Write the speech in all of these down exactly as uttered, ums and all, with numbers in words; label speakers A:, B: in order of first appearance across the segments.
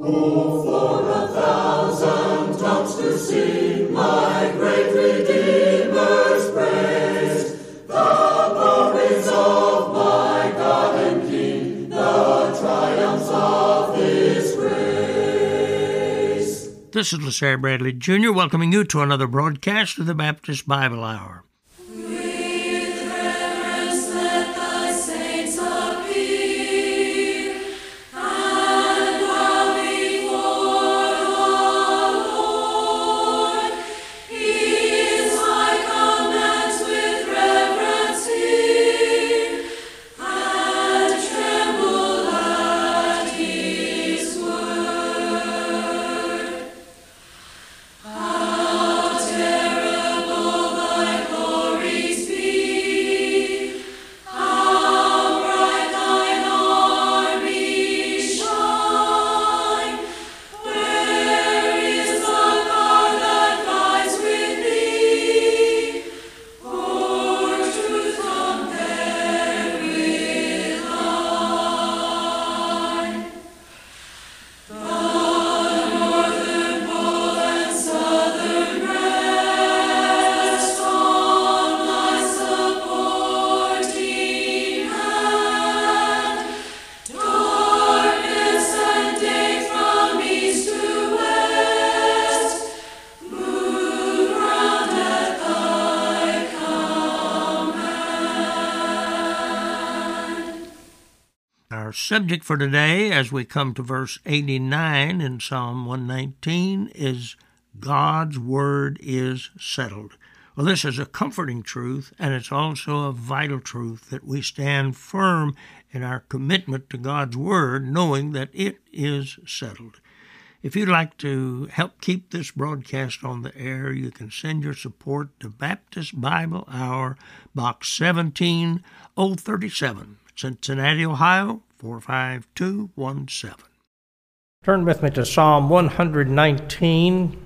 A: Oh, for a thousand tongues to sing my great Redeemer's praise, the glories of my God and King, the triumphs of His grace.
B: This is LaSalle Bradley Junior welcoming you to another broadcast of the Baptist Bible Hour. Our subject for today, as we come to verse eighty-nine in Psalm one nineteen, is God's Word is settled. Well, this is a comforting truth, and it's also a vital truth that we stand firm in our commitment to God's Word, knowing that it is settled. If you'd like to help keep this broadcast on the air, you can send your support to Baptist Bible Hour, Box seventeen oh thirty-seven, Cincinnati, Ohio, four five two one seven.
C: Turn with me to Psalm one nineteen.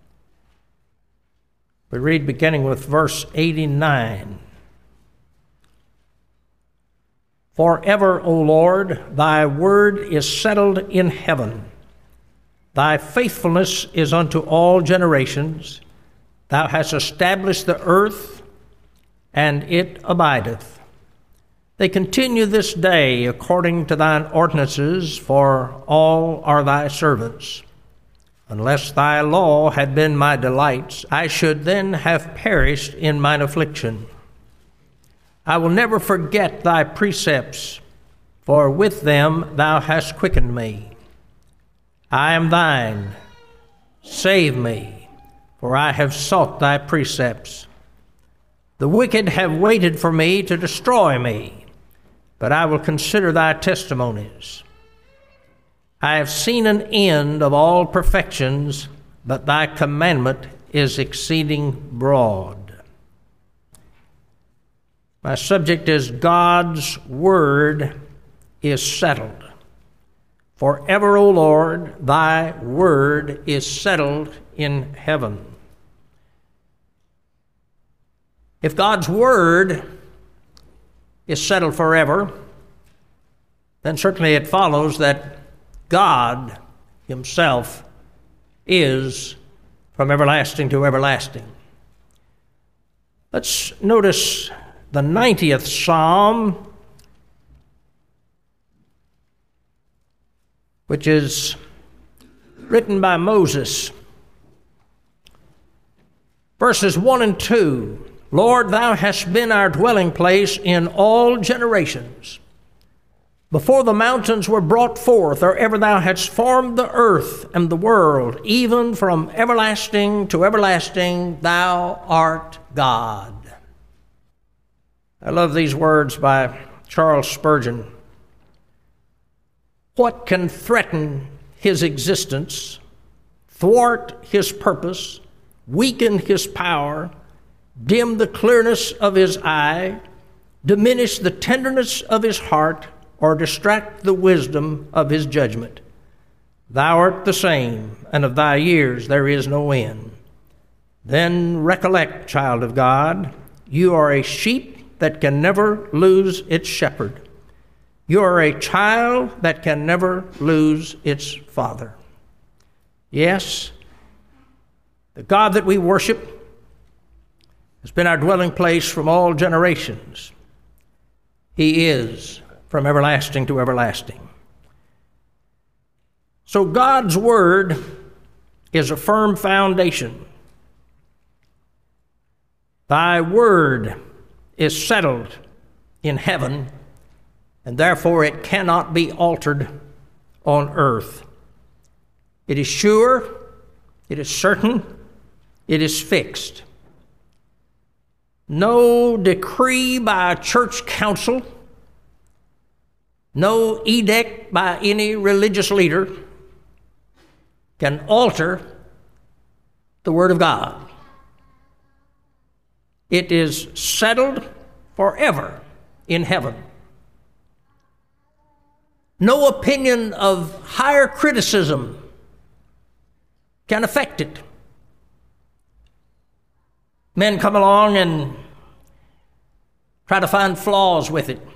C: We read beginning with verse eighty-nine. Forever, O Lord, thy word is settled in heaven. Thy faithfulness is unto all generations. Thou hast established the earth, and it abideth. They continue this day according to thine ordinances, for all are thy servants. Unless thy law had been my delights, I should then have perished in mine affliction. I will never forget thy precepts, for with them thou hast quickened me. I am thine. Save me, for I have sought thy precepts. The wicked have waited for me to destroy me, but I will consider thy testimonies. I have seen an end of all perfections, but thy commandment is exceeding broad. My subject is God's word is settled. Forever, O Lord, thy word is settled in heaven. If God's word is settled forever, then certainly it follows that God himself is from everlasting to everlasting. Let's notice the ninetieth Psalm, which is written by Moses. Verses one and two. Lord, thou hast been our dwelling place in all generations. Before the mountains were brought forth, or ever thou hadst formed the earth and the world, even from everlasting to everlasting, thou art God. I love these words by Charles Spurgeon. What can threaten his existence, thwart his purpose, weaken his power, dim the clearness of his eye, diminish the tenderness of his heart, or distract the wisdom of his judgment? Thou art the same, and of thy years there is no end. Then recollect, child of God, you are a sheep that can never lose its shepherd. You are a child that can never lose its father. Yes, the God that we worship has been our dwelling place from all generations. He is from everlasting to everlasting. So God's Word is a firm foundation. Thy Word is settled in heaven, and therefore it cannot be altered on earth. It is sure, it is certain, it is fixed. No decree by a church council, no edict by any religious leader can alter the Word of God. It is settled forever in heaven. No opinion of higher criticism can affect it. Men come along and try to find flaws with it.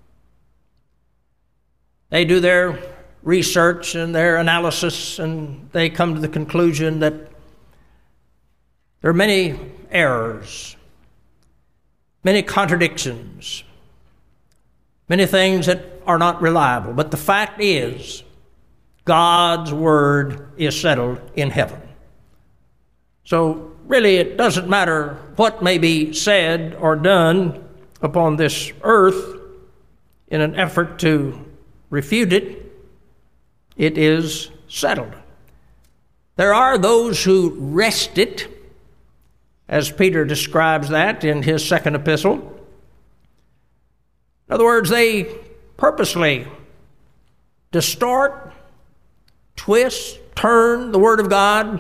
C: They do their research and their analysis, and they come to the conclusion that there are many errors, many contradictions, many things that are not reliable. But the fact is, God's Word is settled in heaven. So really, it doesn't matter what may be said or done upon this earth in an effort to refute it. It is settled. There are those who wrest it, as Peter describes that in his second epistle. In other words, they purposely distort, twist, turn the Word of God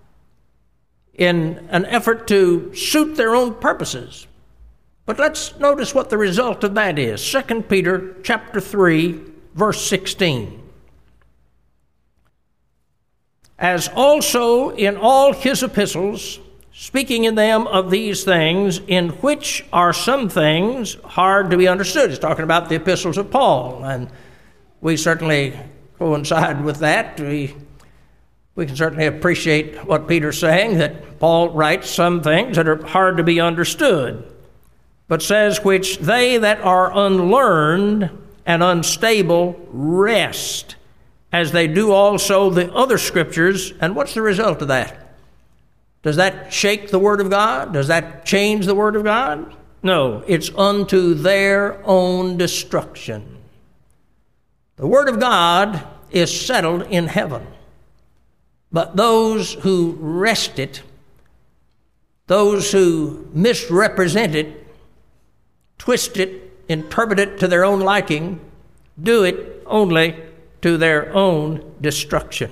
C: in an effort to suit their own purposes. But let's notice what the result of that is. Second Peter chapter three, verse sixteen. As also in all his epistles, speaking in them of these things, in which are some things hard to be understood. He's talking about the epistles of Paul, and we certainly coincide with that. We, we can certainly appreciate what Peter's saying, that Paul writes some things that are hard to be understood, but says, which they that are unlearned and unstable wrest, as they do also the other scriptures. And what's the result of that? Does that shake the Word of God? Does that change the Word of God? No, it's unto their own destruction. The Word of God is settled in heaven, but those who wrest it, those who misrepresent it, twist it, interpret it to their own liking, do it only to their own destruction.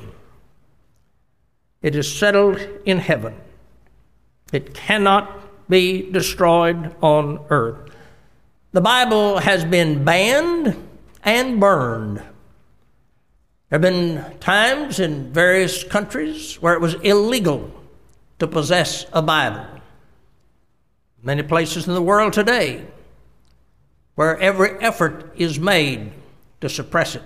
C: It is settled in heaven. It cannot be destroyed on earth. The Bible has been banned and burned. There have been times in various countries where it was illegal to possess a Bible. Many places in the world today where every effort is made to suppress it.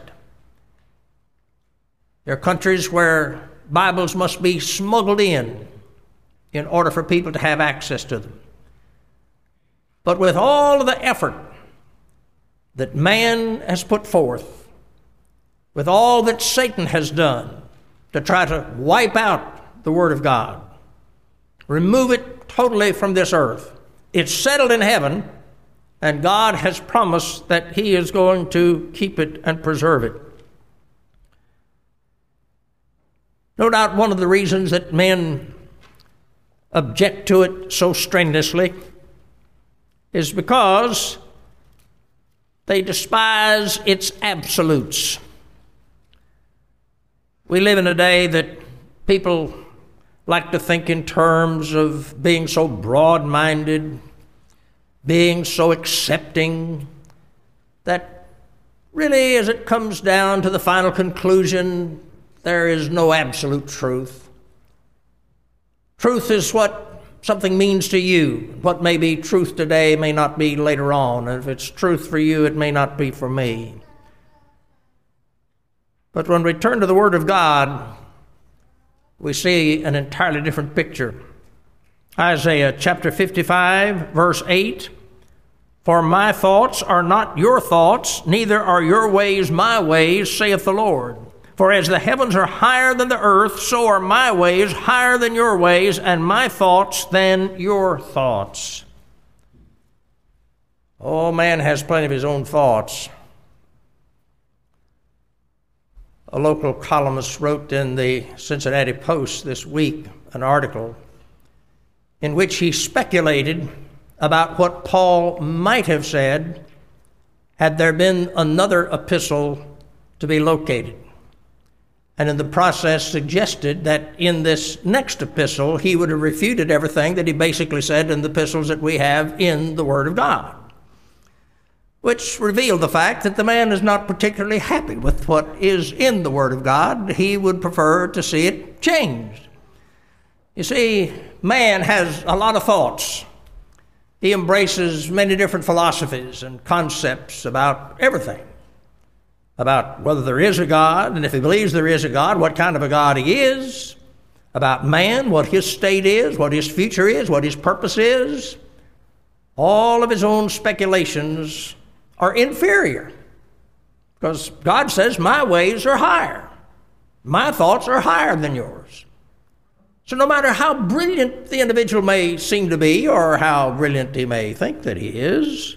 C: There are countries where Bibles must be smuggled in in order for people to have access to them. But with all of the effort that man has put forth, with all that Satan has done to try to wipe out the Word of God, remove it totally from this earth, it's settled in heaven, and God has promised that He is going to keep it and preserve it. No doubt one of the reasons that men object to it so strenuously is because they despise its absolutes. We live in a day that people like to think in terms of being so broad-minded, being so accepting, that really, as it comes down to the final conclusion, there is no absolute truth. Truth is what something means to you. What may be truth today may not be later on. And if it's truth for you, it may not be for me. But when we turn to the Word of God, we see an entirely different picture. Isaiah chapter fifty-five, verse eight, "For my thoughts are not your thoughts, neither are your ways my ways, saith the Lord. For as the heavens are higher than the earth, so are my ways higher than your ways, and my thoughts than your thoughts." Oh, man has plenty of his own thoughts. A local columnist wrote in the Cincinnati Post this week an article in which he speculated about what Paul might have said had there been another epistle to be located. And in the process suggested that in this next epistle, he would have refuted everything that he basically said in the epistles that we have in the Word of God, which revealed the fact that the man is not particularly happy with what is in the Word of God. He would prefer to see it changed. You see, man has a lot of thoughts. He embraces many different philosophies and concepts about everything, about whether there is a God, and if he believes there is a God, what kind of a God he is, about man, what his state is, what his future is, what his purpose is. All of his own speculations are inferior, because God says, my ways are higher. My thoughts are higher than yours. So no matter how brilliant the individual may seem to be, or how brilliant he may think that he is,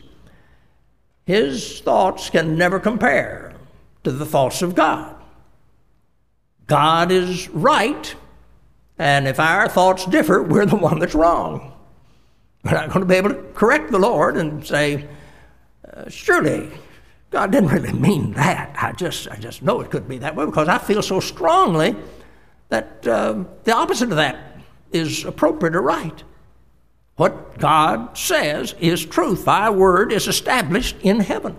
C: his thoughts can never compare to the thoughts of God. God is right, and if our thoughts differ, we're the one that's wrong. We're not going to be able to correct the Lord and say, uh, surely God didn't really mean that. I just, I just know it could be that way because I feel so strongly that uh, the opposite of that is appropriate or right. What God says is truth. Thy word is established in heaven.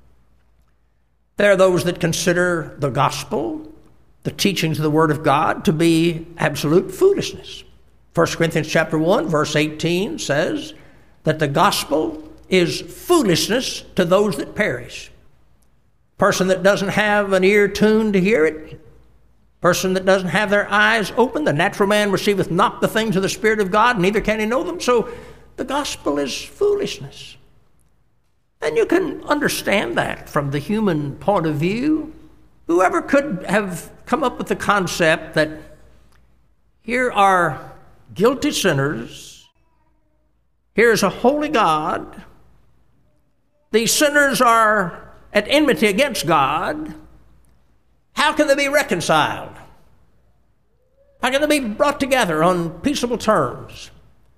C: There are those that consider the gospel, the teachings of the Word of God, to be absolute foolishness. First Corinthians chapter one, verse eighteen says that the gospel is foolishness to those that perish. Person that doesn't have an ear tuned to hear it, person that doesn't have their eyes open, the natural man receiveth not the things of the Spirit of God, neither can he know them. So the gospel is foolishness. And you can understand that from the human point of view. Whoever could have come up with the concept that here are guilty sinners, here is a holy God, these sinners are at enmity against God, how can they be reconciled? How can they be brought together on peaceable terms?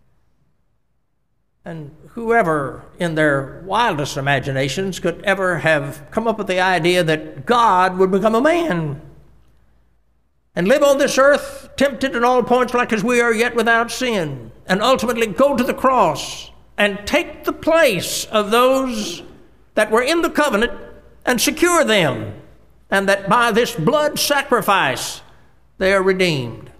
C: And whoever in their wildest imaginations could ever have come up with the idea that God would become a man and live on this earth, tempted in all points like as we are, yet without sin, and ultimately go to the cross and take the place of those that were in the covenant and secure them, and that by this blood sacrifice they are redeemed.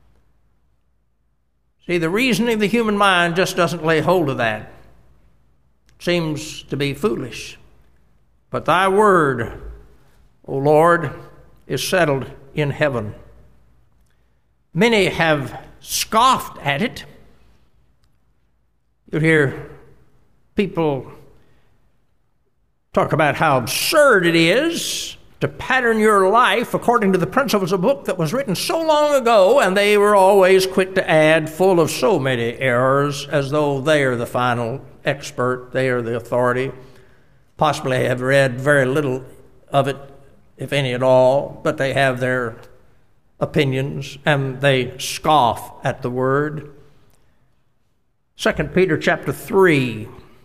C: See, the reasoning of the human mind just doesn't lay hold of that. It seems to be foolish. But thy word, O Lord, is settled in heaven. Many have scoffed at it. You'll hear people talk about how absurd it is to pattern your life according to the principles of a book that was written so long ago, and they were always quick to add, full of so many errors, as though they are the final expert, they are the authority. Possibly have read very little of it, if any at all, but they have their opinions, and they scoff at the word. Second Peter chapter three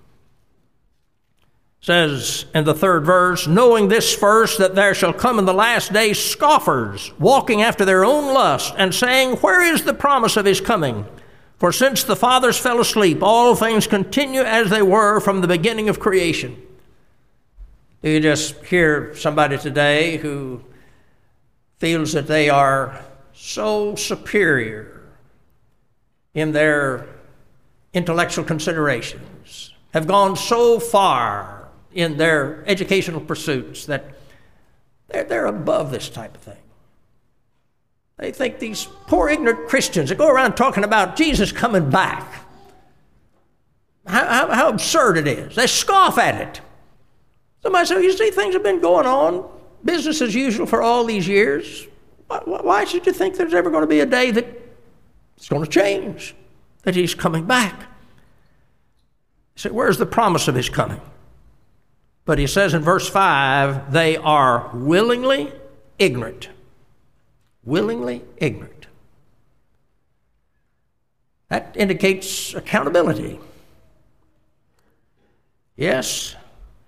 C: says in the third verse, knowing this first, that there shall come in the last days scoffers, walking after their own lust, and saying, where is the promise of his coming? For since the fathers fell asleep, all things continue as they were from the beginning of creation. Do you just hear somebody today who feels that they are so superior in their intellectual considerations, have gone so far in their educational pursuits that they're, they're above this type of thing? They think these poor ignorant Christians that go around talking about Jesus coming back, how, how, how absurd it is. They scoff at it. Somebody said, you see, things have been going on, business as usual for all these years. Why, why should you think there's ever going to be a day that it's going to change, that he's coming back? He said, where's the promise of his coming? But he says in verse five, they are willingly ignorant. Willingly ignorant. That indicates accountability. Yes,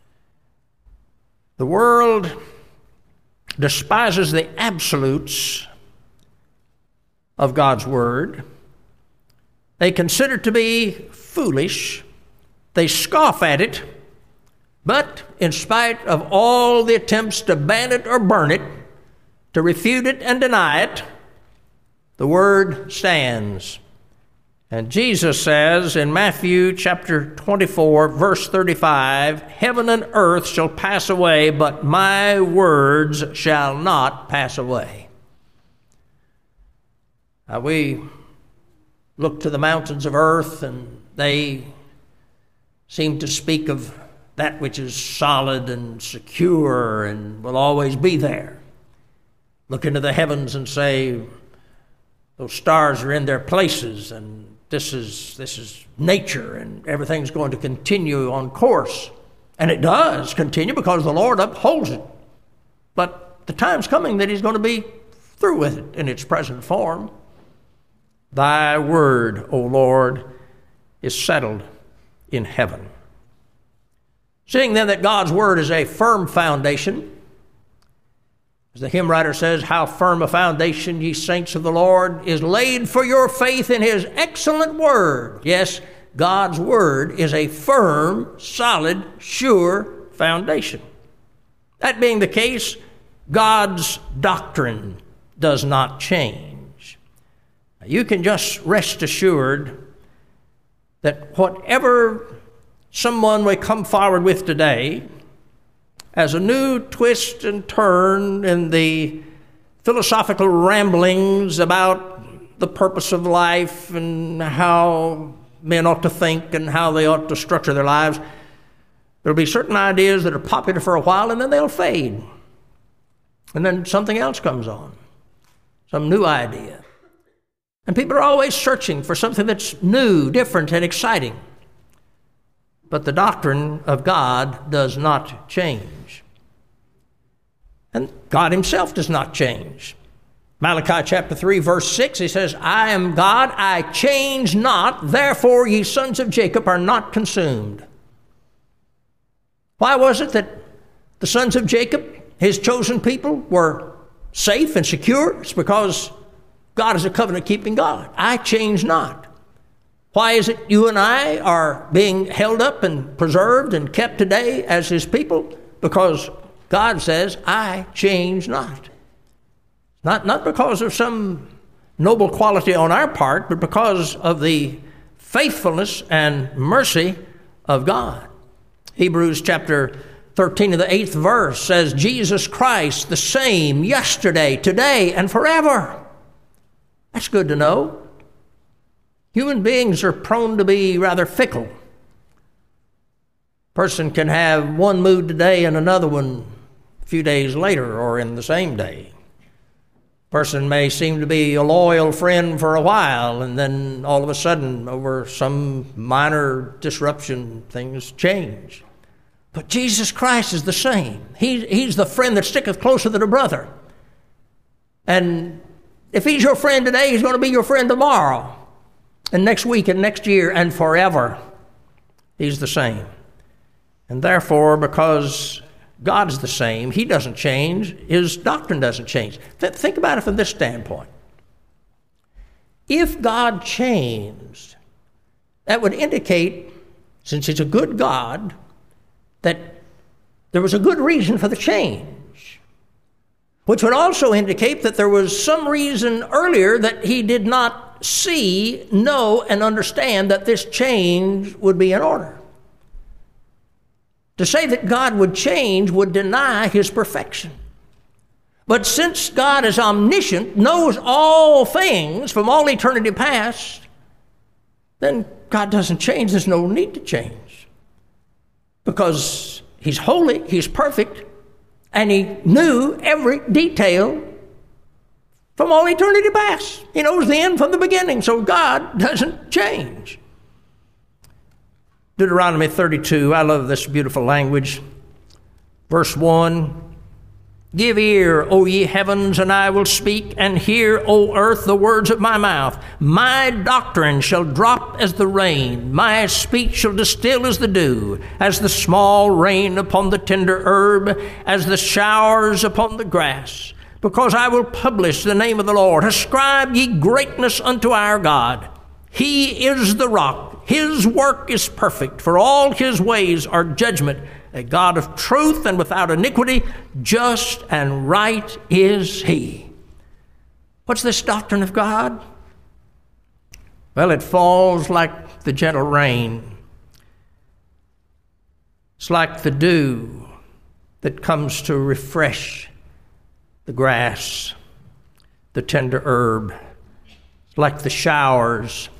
C: the world despises the absolutes of God's word. They consider it to be foolish. They scoff at it. But in spite of all the attempts to ban it or burn it, to refute it and deny it, the word stands. And Jesus says in Matthew chapter twenty-four, verse thirty-five, heaven and earth shall pass away, but my words shall not pass away. Now we look to the mountains of earth, and they seem to speak of that which is solid and secure and will always be there. Look into the heavens and say, those stars are in their places, and this is this is nature, and everything's going to continue on course. And it does continue because the Lord upholds it. But the time's coming that he's going to be through with it in its present form. Thy word, O Lord, is settled in heaven. Seeing then that God's word is a firm foundation, as the hymn writer says, how firm a foundation, ye saints of the Lord, is laid for your faith in his excellent word. Yes, God's word is a firm, solid, sure foundation. That being the case, God's doctrine does not change. You can just rest assured that whatever someone may come forward with today as a new twist and turn in the philosophical ramblings about the purpose of life and how men ought to think and how they ought to structure their lives, there'll be certain ideas that are popular for a while and then they'll fade. And then something else comes on, some new idea. And people are always searching for something that's new, different, and exciting. But the doctrine of God does not change. And God himself does not change. Malachi chapter three, verse six, he says, I am God, I change not, therefore ye sons of Jacob are not consumed. Why was it that the sons of Jacob, his chosen people, were safe and secure? It's because God is a covenant-keeping God. I change not. Why is it you and I are being held up and preserved and kept today as his people? Because God says, I change not. Not, not because of some noble quality on our part, but because of the faithfulness and mercy of God. Hebrews chapter thirteen of the eighth verse says, Jesus Christ the same yesterday, today, and forever. That's good to know. Human beings are prone to be rather fickle. A person can have one mood today and another one a few days later or in the same day. A person may seem to be a loyal friend for a while, and then all of a sudden, over some minor disruption, things change. But Jesus Christ is the same. He, he's the friend that sticketh closer than a brother. And if he's your friend today, he's going to be your friend tomorrow, and next week, and next year, and forever. He's the same. And therefore, because God's the same, he doesn't change, his doctrine doesn't change. Th- think about it from this standpoint. If God changed, that would indicate, since he's a good God, that there was a good reason for the change, which would also indicate that there was some reason earlier that he did not see, know, and understand that this change would be in order. To say that God would change would deny his perfection. But since God is omniscient, knows all things from all eternity past, then God doesn't change. There's no need to change. Because He's holy, He's perfect, and He knew every detail from all eternity past. He knows the end from the beginning, so God doesn't change. Deuteronomy thirty-two, I love this beautiful language. Verse one, give ear, O ye heavens, and I will speak, and hear, O earth, the words of my mouth. My doctrine shall drop as the rain, my speech shall distill as the dew, as the small rain upon the tender herb, as the showers upon the grass. Because I will publish the name of the Lord. Ascribe ye greatness unto our God. He is the rock. His work is perfect, for all His ways are judgment. A God of truth and without iniquity, just and right is He. What's this doctrine of God? Well, it falls like the gentle rain. It's like the dew that comes to refresh the grass, the tender herb. It's like the showers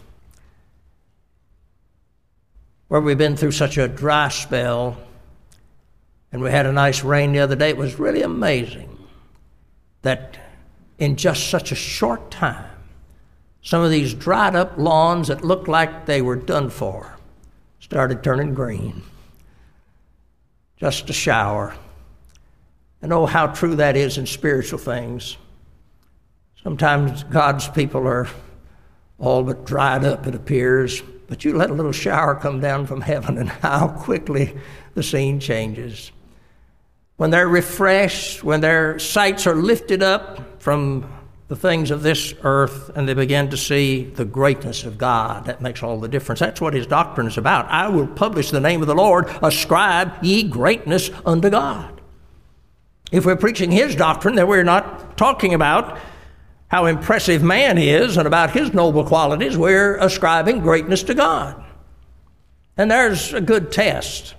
C: where we've been through such a dry spell. And we had a nice rain the other day. It was really amazing that in just such a short time, some of these dried up lawns that looked like they were done for started turning green. Just a shower. And oh, how true that is in spiritual things. Sometimes God's people are all but dried up, it appears. But you let a little shower come down from heaven and how quickly the scene changes. When they're refreshed, when their sights are lifted up from the things of this earth and they begin to see the greatness of God, that makes all the difference. That's what His doctrine is about. I will publish the name of the Lord, ascribe ye greatness unto God. If we're preaching His doctrine, then we're not talking about how impressive man is and about his noble qualities. We're ascribing greatness to God. And there's a good test.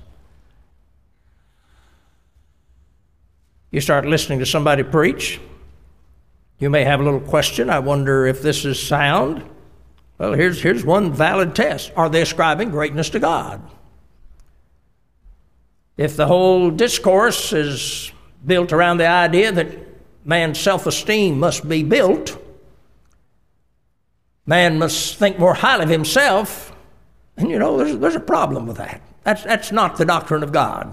C: You start listening to somebody preach, you may have a little question. I wonder if this is sound. Well, here's, here's one valid test. Are they ascribing greatness to God? If the whole discourse is built around the idea that man's self-esteem must be built, man must think more highly of himself, and you know, there's, there's a problem with that. That's, that's not the doctrine of God.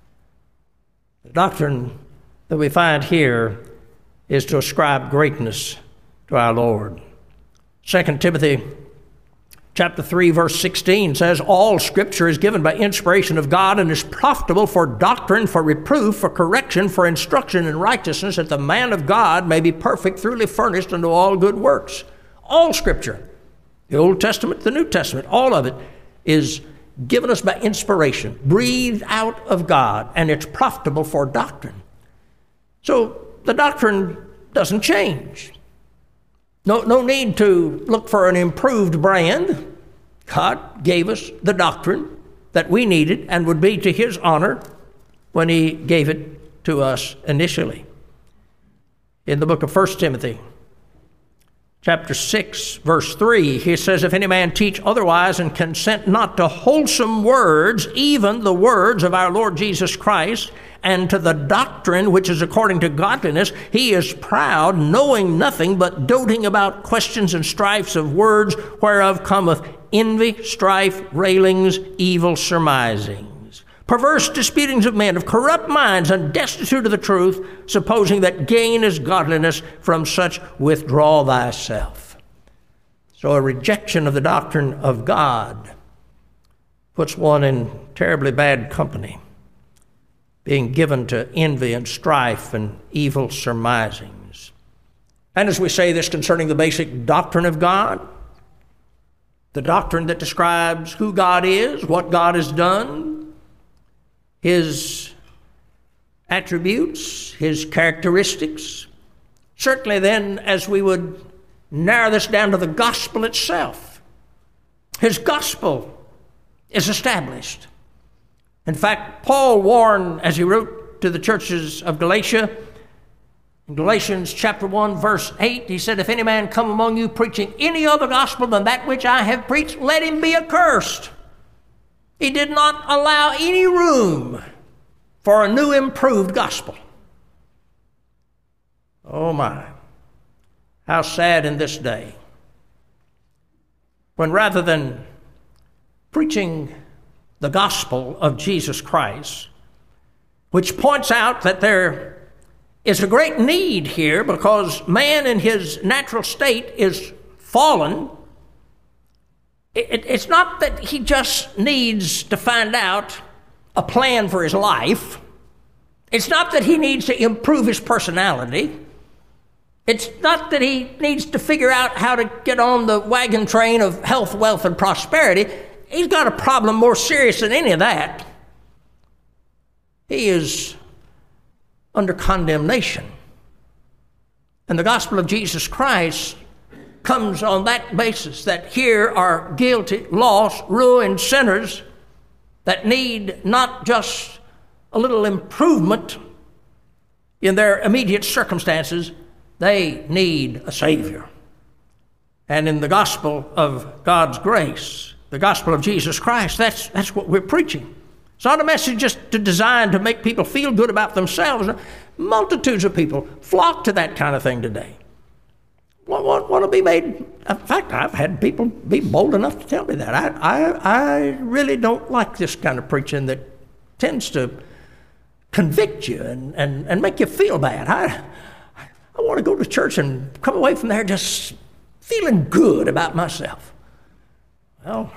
C: The doctrine that we find here is to ascribe greatness to our Lord. Second Timothy chapter three, verse sixteen says, all Scripture is given by inspiration of God and is profitable for doctrine, for reproof, for correction, for instruction in righteousness, that the man of God may be perfect, thoroughly furnished unto all good works. All Scripture, the Old Testament, the New Testament, all of it is given us by inspiration, breathed out of God, and it's profitable for doctrine. So the doctrine doesn't change. No, no need to look for an improved brand. God gave us the doctrine that we needed and would be to His honor when He gave it to us initially. In the book of First Timothy, chapter six, verse three, he says, if any man teach otherwise and consent not to wholesome words, even the words of our Lord Jesus Christ, and to the doctrine which is according to godliness, he is proud, knowing nothing, but doting about questions and strifes of words, whereof cometh envy, strife, railings, evil surmisings, perverse disputings of men, of corrupt minds, and destitute of the truth, supposing that gain is godliness. From such withdraw thyself. So a rejection of the doctrine of God puts one in terribly bad company, being given to envy and strife and evil surmisings. And as we say this concerning the basic doctrine of God, the doctrine that describes who God is, what God has done, His attributes, His characteristics. Certainly then, as we would narrow this down to the gospel itself, His gospel is established. In fact, Paul warned, as he wrote to the churches of Galatia, In Galatians chapter one, verse eight, he said, if any man come among you preaching any other gospel than that which I have preached, let him be accursed. He did not allow any room for a new improved gospel. Oh my, how sad in this day, when rather than preaching the gospel of Jesus Christ, which points out that there is a great need here because man in his natural state is fallen. It, it's not that he just needs to find out a plan for his life. It's not that he needs to improve his personality. It's not that he needs to figure out how to get on the wagon train of health, wealth, and prosperity. He's got a problem more serious than any of that. He is under condemnation. And the gospel of Jesus Christ comes on that basis, that here are guilty, lost, ruined sinners that need not just a little improvement in their immediate circumstances, they need a Savior. And in the gospel of God's grace, the gospel of Jesus Christ, that's, that's what we're preaching. It's not a message just to designed to make people feel good about themselves. Multitudes of people flock to that kind of thing today. Want, want, want to be made. In fact, I've had people be bold enough to tell me that. I, I, I really don't like this kind of preaching that tends to convict you and, and, and make you feel bad. I, I want to go to church and come away from there just feeling good about myself. Well,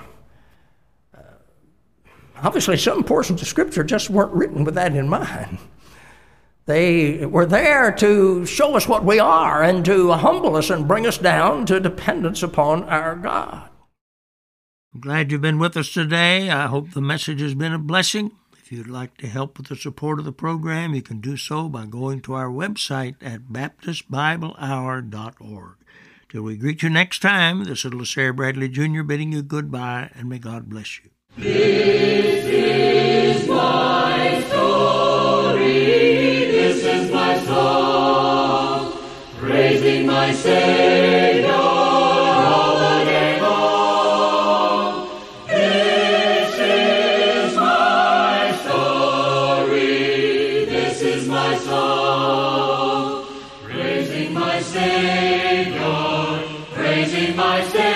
C: obviously, some portions of Scripture just weren't written with that in mind. They were there to show us what we are and to humble us and bring us down to dependence upon our God.
B: I'm glad you've been with us today. I hope the message has been a blessing. If you'd like to help with the support of the program, you can do so by going to our website at baptist bible hour dot org. Till we greet you next time, this is LaSair Bradley Junior bidding you goodbye, and may God bless you.
A: This is my story, this is my song, praising my Savior all the day long. This is my story, this is my song, praising my Savior, praising my Savior.